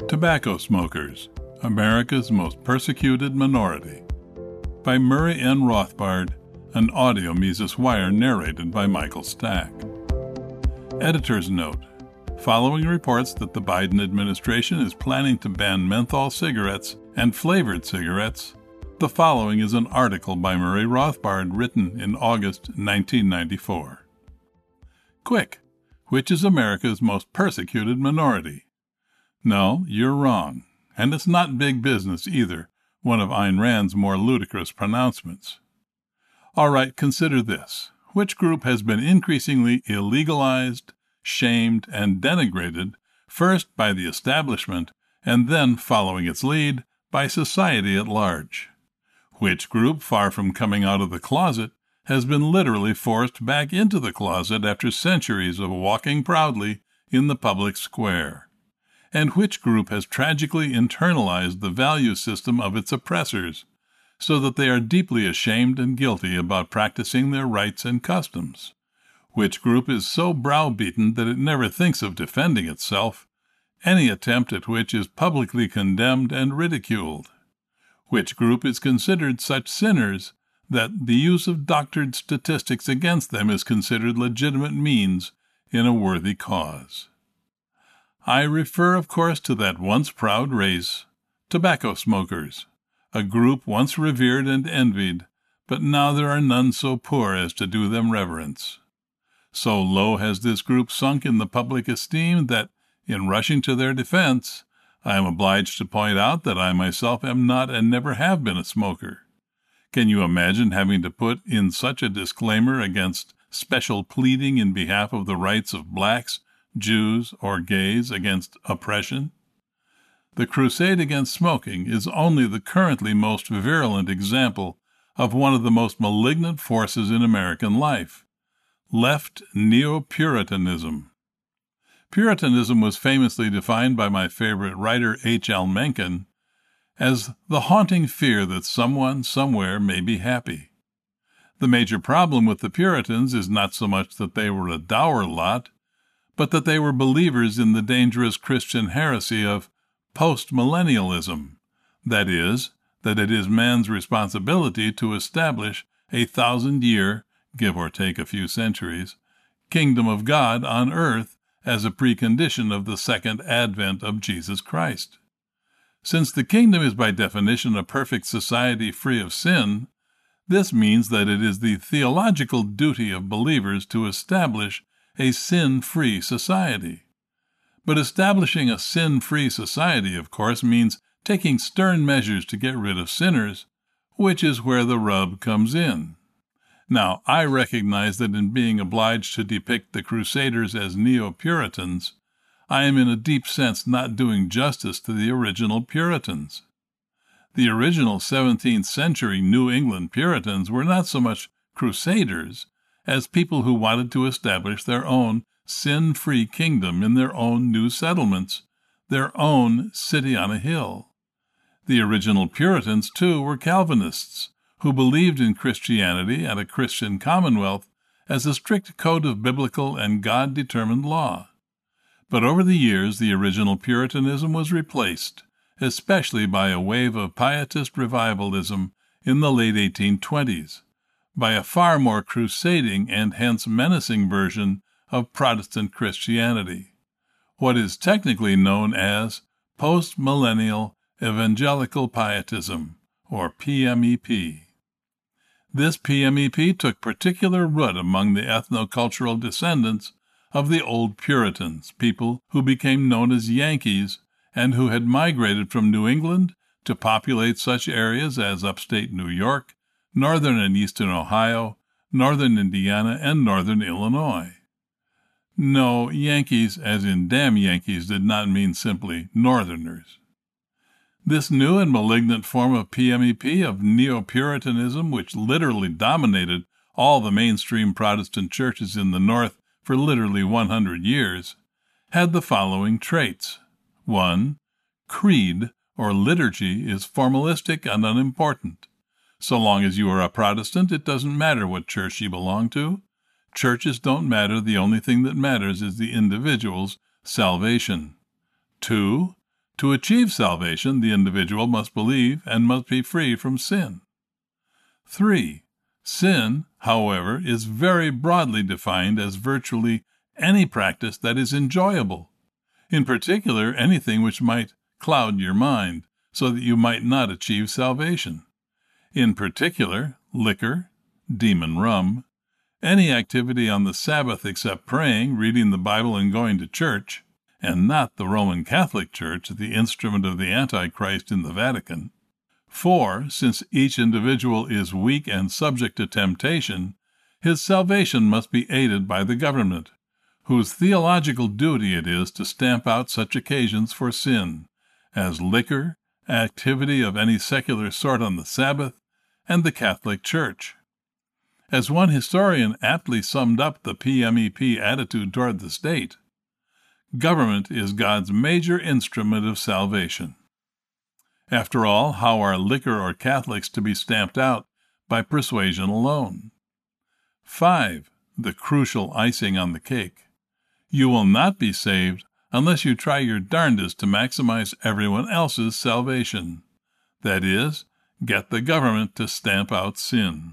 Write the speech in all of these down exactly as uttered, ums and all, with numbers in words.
Tobacco Smokers, America's Most Persecuted Minority, by Murray N. Rothbard, an audio Mises Wire narrated by Michael Stack. Editor's note: following reports that the Biden administration is planning to ban menthol cigarettes and flavored cigarettes, the following is an article by Murray Rothbard written in August nineteen ninety-four. Quick! Which is America's most persecuted minority? No, you're wrong. And it's not big business either, one of Ayn Rand's more ludicrous pronouncements. All right, consider this. Which group has been increasingly illegalized, shamed, and denigrated, first by the establishment, and then, following its lead, by society at large? Which group, far from coming out of the closet, has been literally forced back into the closet after centuries of walking proudly in the public square? And which group has tragically internalized the value system of its oppressors, so that they are deeply ashamed and guilty about practicing their rights and customs? Which group is so browbeaten that it never thinks of defending itself, any attempt at which is publicly condemned and ridiculed? Which group is considered such sinners that the use of doctored statistics against them is considered legitimate means in a worthy cause? I refer, of course, to that once proud race, tobacco smokers, a group once revered and envied, but now there are none so poor as to do them reverence. So low has this group sunk in the public esteem that, in rushing to their defense, I am obliged to point out that I myself am not and never have been a smoker. Can you imagine having to put in such a disclaimer against special pleading in behalf of the rights of blacks, Jews, or gays against oppression? The crusade against smoking is only the currently most virulent example of one of the most malignant forces in American life, left neo-Puritanism. Puritanism was famously defined by my favorite writer H L Mencken as the haunting fear that someone somewhere may be happy. The major problem with the Puritans is not so much that they were a dour lot, but that they were believers in the dangerous Christian heresy of postmillennialism, that is, that it is man's responsibility to establish a thousand-year, give or take a few centuries, kingdom of God on earth as a precondition of the second advent of Jesus Christ. Since the kingdom is by definition a perfect society free of sin, this means that it is the theological duty of believers to establish a sin-free society. But establishing a sin-free society, of course, means taking stern measures to get rid of sinners, which is where the rub comes in. Now, I recognize that in being obliged to depict the Crusaders as neo-Puritans, I am in a deep sense not doing justice to the original Puritans. The original seventeenth century New England Puritans were not so much Crusaders as people who wanted to establish their own sin-free kingdom in their own new settlements, their own city on a hill. The original Puritans, too, were Calvinists, who believed in Christianity and a Christian commonwealth as a strict code of biblical and God-determined law. But over the years, the original Puritanism was replaced, especially by a wave of pietist revivalism in the late eighteen twenties, by a far more crusading and hence menacing version of Protestant Christianity, what is technically known as Post-Millennial Evangelical Pietism, or P M E P. This P M E P took particular root among the ethnocultural descendants of the old Puritans, people who became known as Yankees and who had migrated from New England to populate such areas as upstate New York, northern and eastern Ohio, northern Indiana, and northern Illinois. No, Yankees, as in damn Yankees, did not mean simply Northerners. This new and malignant form of P M E P, of neo-Puritanism, which literally dominated all the mainstream Protestant churches in the North for literally one hundred years, had the following traits. One, creed, or liturgy, is formalistic and unimportant. So long as you are a Protestant, it doesn't matter what church you belong to. Churches don't matter. The only thing that matters is the individual's salvation. Two, To achieve salvation, the individual must believe and must be free from sin. Three, sin, however, is very broadly defined as virtually any practice that is enjoyable, in particular anything which might cloud your mind so that you might not achieve salvation. In particular, liquor, demon rum, any activity on the Sabbath except praying, reading the Bible, and going to church, and not the Roman Catholic Church, the instrument of the Antichrist in the Vatican. Four, since each individual is weak and subject to temptation, his salvation must be aided by the government, whose theological duty it is to stamp out such occasions for sin, as liquor, activity of any secular sort on the Sabbath, and the Catholic Church. As one historian aptly summed up the P M E P attitude toward the state, government is God's major instrument of salvation. After all, how are liquor or Catholics to be stamped out by persuasion alone? Five, the crucial icing on the cake. You will not be saved unless you try your darndest to maximize everyone else's salvation. That is, get the government to stamp out sin.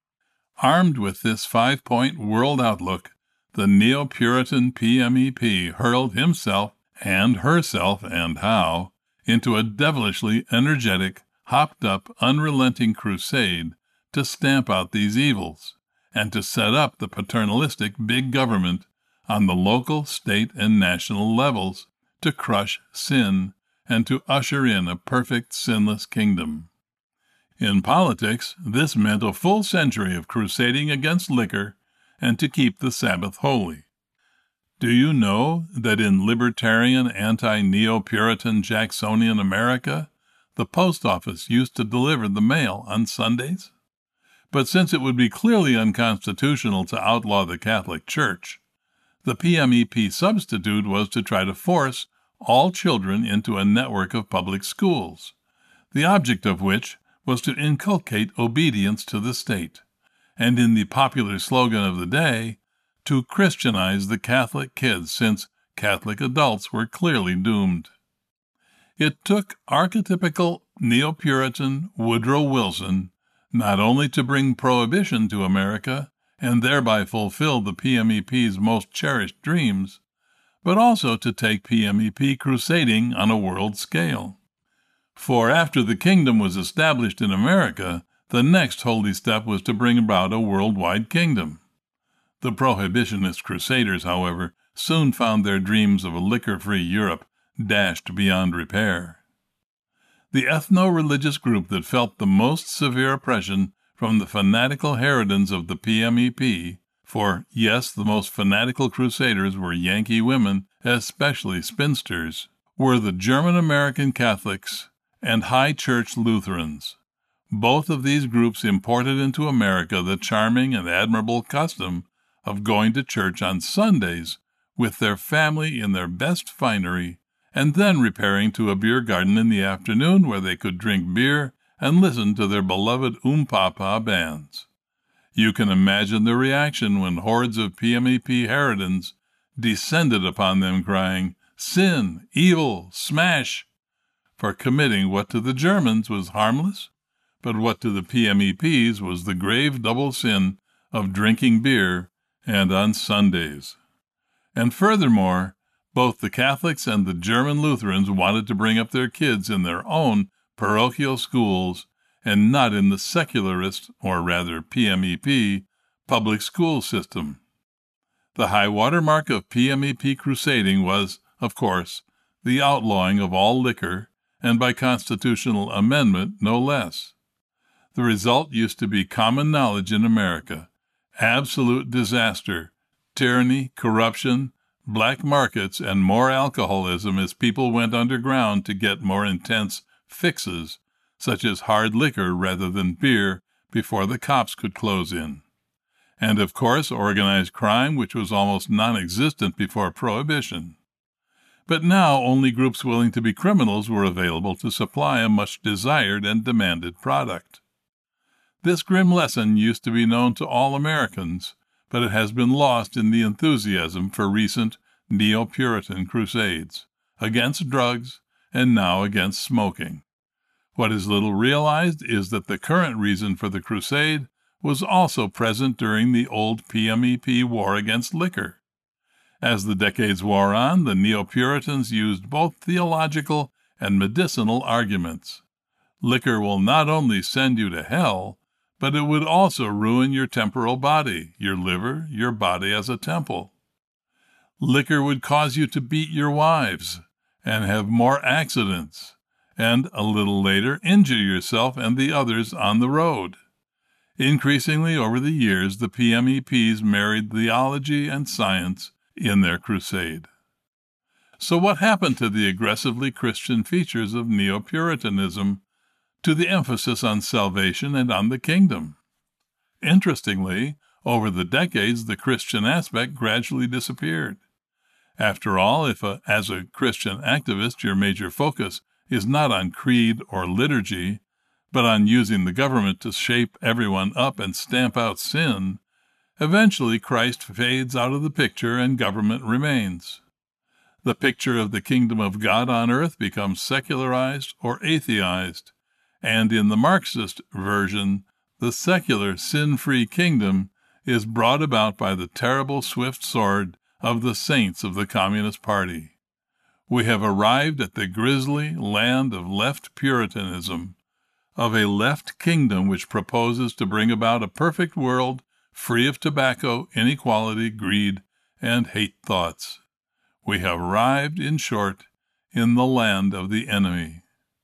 Armed with this five-point world outlook, the Neo-Puritan P M E P hurled himself and herself and how into a devilishly energetic, hopped-up, unrelenting crusade to stamp out these evils and to set up the paternalistic big government on the local, state, and national levels to crush sin and to usher in a perfect, sinless kingdom. In politics, this meant a full century of crusading against liquor and to keep the Sabbath holy. Do you know that in libertarian, anti-Neo-Puritan, Jacksonian America, the post office used to deliver the mail on Sundays? But since it would be clearly unconstitutional to outlaw the Catholic Church, the P M E P substitute was to try to force all children into a network of public schools, the object of which was to inculcate obedience to the state, and in the popular slogan of the day, to Christianize the Catholic kids, since Catholic adults were clearly doomed. It took archetypical Neo-Puritan Woodrow Wilson not only to bring prohibition to America and thereby fulfill the P M E P's most cherished dreams, but also to take P M E P crusading on a world scale. For after the kingdom was established in America, the next holy step was to bring about a worldwide kingdom. The prohibitionist crusaders, however, soon found their dreams of a liquor-free Europe dashed beyond repair. The ethno-religious group that felt the most severe oppression from the fanatical harridans of the P M E P, for, yes, the most fanatical crusaders were Yankee women, especially spinsters, were the German-American Catholics and High Church Lutherans. Both of these groups imported into America the charming and admirable custom of going to church on Sundays with their family in their best finery, and then repairing to a beer garden in the afternoon where they could drink beer and listen to their beloved Oompapa bands. You can imagine the reaction when hordes of P M E P harridans descended upon them crying, "Sin, evil, smash," for committing what to the Germans was harmless, but what to the P M E Ps was the grave double sin of drinking beer and on Sundays. And furthermore, both the Catholics and the German Lutherans wanted to bring up their kids in their own parochial schools and not in the secularist, or rather P M E P, public school system. The high water mark of P M E P crusading was, of course, the outlawing of all liquor, and by constitutional amendment no less. The result used to be common knowledge in America: absolute disaster, tyranny, corruption, black markets, and more alcoholism as people went underground to get more intense fixes, such as hard liquor rather than beer, before the cops could close in. And, of course, organized crime, which was almost non-existent before Prohibition. But now only groups willing to be criminals were available to supply a much-desired and demanded product. This grim lesson used to be known to all Americans, but it has been lost in the enthusiasm for recent Neo-Puritan crusades against drugs and now against smoking. What is little realized is that the current reason for the crusade was also present during the old P M E P war against liquor. As the decades wore on, the Neo-Puritans used both theological and medicinal arguments. Liquor will not only send you to hell, but it would also ruin your temporal body, your liver, your body as a temple. Liquor would cause you to beat your wives and have more accidents, and a little later injure yourself and the others on the road. Increasingly over the years, the P M E Ps married theology and science in their crusade. So what happened to the aggressively Christian features of Neo-Puritanism, to the emphasis on salvation and on the kingdom? Interestingly, over the decades, the Christian aspect gradually disappeared. After all, if a, as a Christian activist your major focus is not on creed or liturgy, but on using the government to shape everyone up and stamp out sin, eventually Christ fades out of the picture and government remains. The picture of the kingdom of God on earth becomes secularized or atheized, and in the Marxist version, the secular, sin-free kingdom is brought about by the terrible swift sword of the saints of the Communist Party. We have arrived at the grisly land of left Puritanism, of a left kingdom which proposes to bring about a perfect world free of tobacco, inequality, greed, and hate thoughts. We have arrived, in short, in the land of the enemy.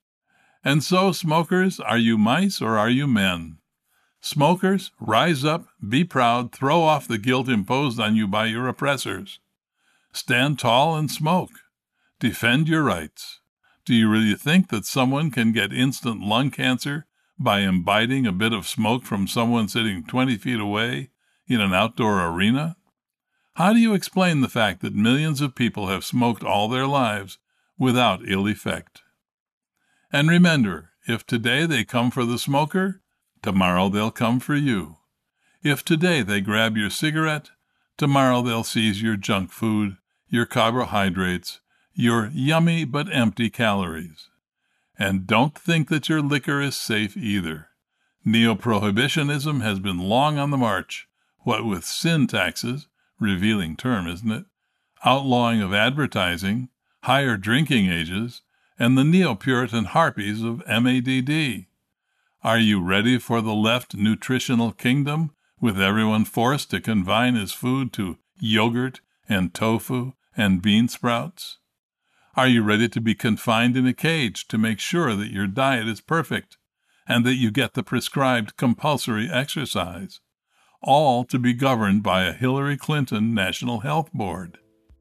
And so, smokers, are you mice or are you men? Smokers, rise up, be proud, throw off the guilt imposed on you by your oppressors. Stand tall and smoke. Defend your rights. Do you really think that someone can get instant lung cancer by imbibing a bit of smoke from someone sitting twenty feet away in an outdoor arena? How do you explain the fact that millions of people have smoked all their lives without ill effect? And remember, if today they come for the smoker, tomorrow they'll come for you. If today they grab your cigarette, tomorrow they'll seize your junk food, your carbohydrates, your yummy but empty calories. And don't think that your liquor is safe either. Neo-prohibitionism has been long on the march, what with sin taxes, revealing term, isn't it? Outlawing of advertising, higher drinking ages, and the Neo-Puritan harpies of M A D D. Are you ready for the left nutritional kingdom, with everyone forced to confine his food to yogurt and tofu and bean sprouts? Are you ready to be confined in a cage to make sure that your diet is perfect and that you get the prescribed compulsory exercise, all to be governed by a Hillary Clinton National Health Board?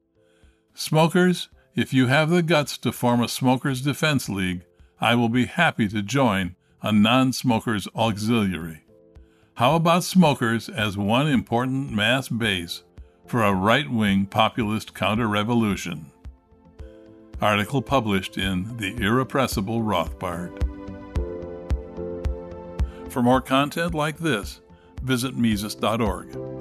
Smokers, if you have the guts to form a Smokers Defense League, I will be happy to join a non-smokers auxiliary. How about smokers as one important mass base for a right-wing populist counter-revolution? Article published in The Irrepressible Rothbard. For more content like this, visit Mises dot org.